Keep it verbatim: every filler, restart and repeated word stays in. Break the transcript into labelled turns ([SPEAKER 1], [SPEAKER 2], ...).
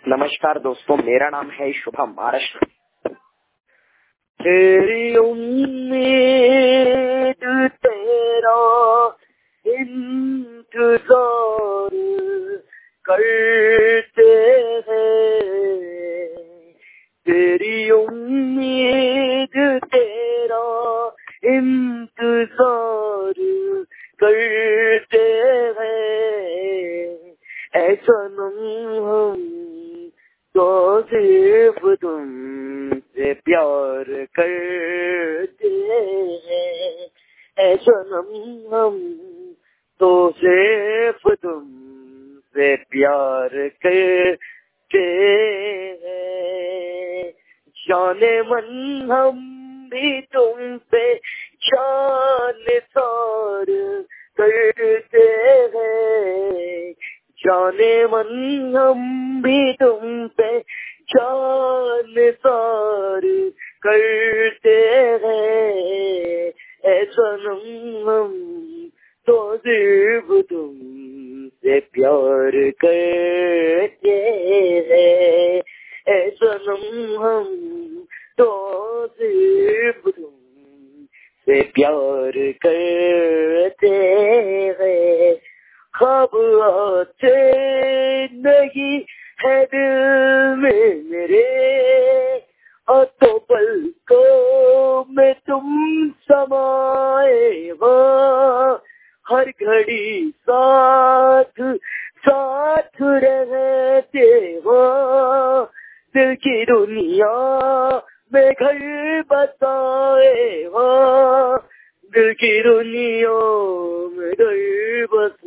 [SPEAKER 1] नमस्कार दोस्तों, मेरा नाम है शुभम महाराष्ट्र। तेरी उम्मीद तेरा इंतजार करते हैं, तेरी उम्मीद तेरा इंतजार करते हैं। ऐसा सनम हम तो सिर्फ तुमसे प्यार करते हैं, ऐ सनम हम तो सिर्फ तुमसे प्यार करते हैं। जाने मन हम भी तुम पे जान सार करते हैं, जाने मन हम भी तुम पे जान सार करते हैं। ऐ सनम हम तो सिर्फ तुमसे प्यार करते हैं, ऐ सनम हम तो सिर्फ तुमसे प्यार करते हैं। ख्वाब आते नहीं है दिल में मेरे, और तो पलकों में तुम समाए हो, हर घड़ी साथ साथ रहते हो। दिल की दुनिया में घर बसाए हो, दिल की दुनिया में घर बस